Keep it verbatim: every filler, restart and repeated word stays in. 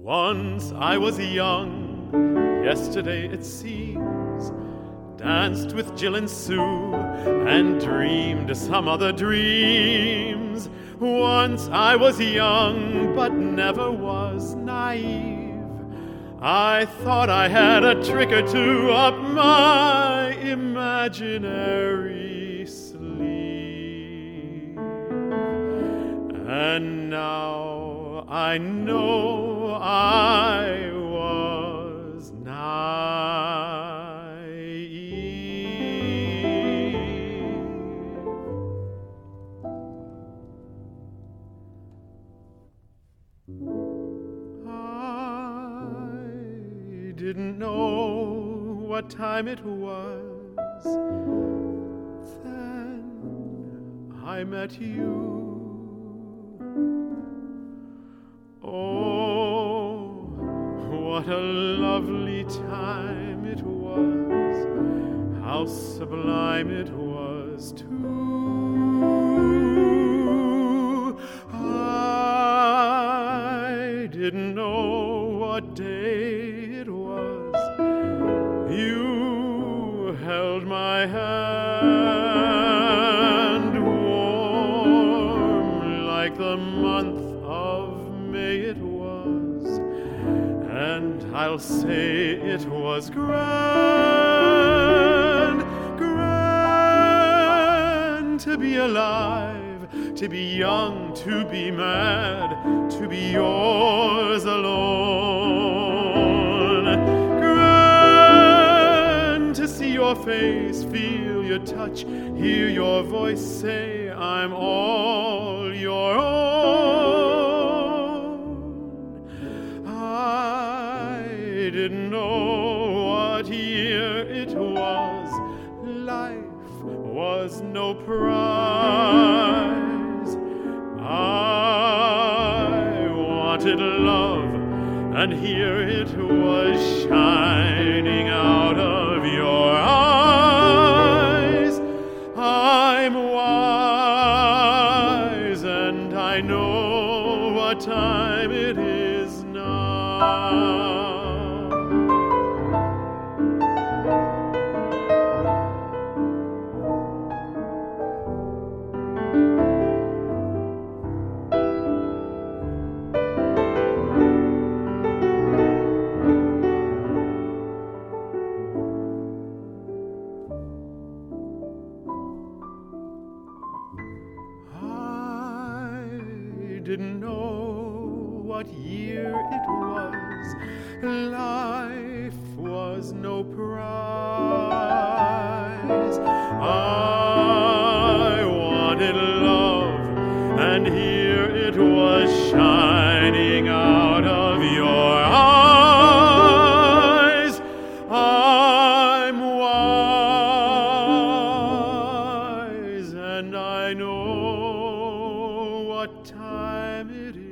Once I was young, yesterday it seems, danced with Jill and Sue, and dreamed some other dreams. Once I was young, but never was naive. I thought I had a trick or two up my imaginary sleeve. And now I know I was naive. I didn't know what time it was. Then I met you. Oh, what a lovely time it was, how sublime it was too. I didn't know what day it was. You held my hand warm like the month of May it was, and I'll say it was grand, grand to be alive, to be young, to be mad, to be yours alone. Grand to see your face, feel your touch, hear your voice say, I'm all your own. I didn't know what year it was. Life was no prize. I wanted love, and here it was shining out of your eyes. I'm wise, and I know what time it is now. Didn't know what year it was. Life was no prize. I wanted love, and here it was shining out of your eyes. I'm wise, and I know what time it is.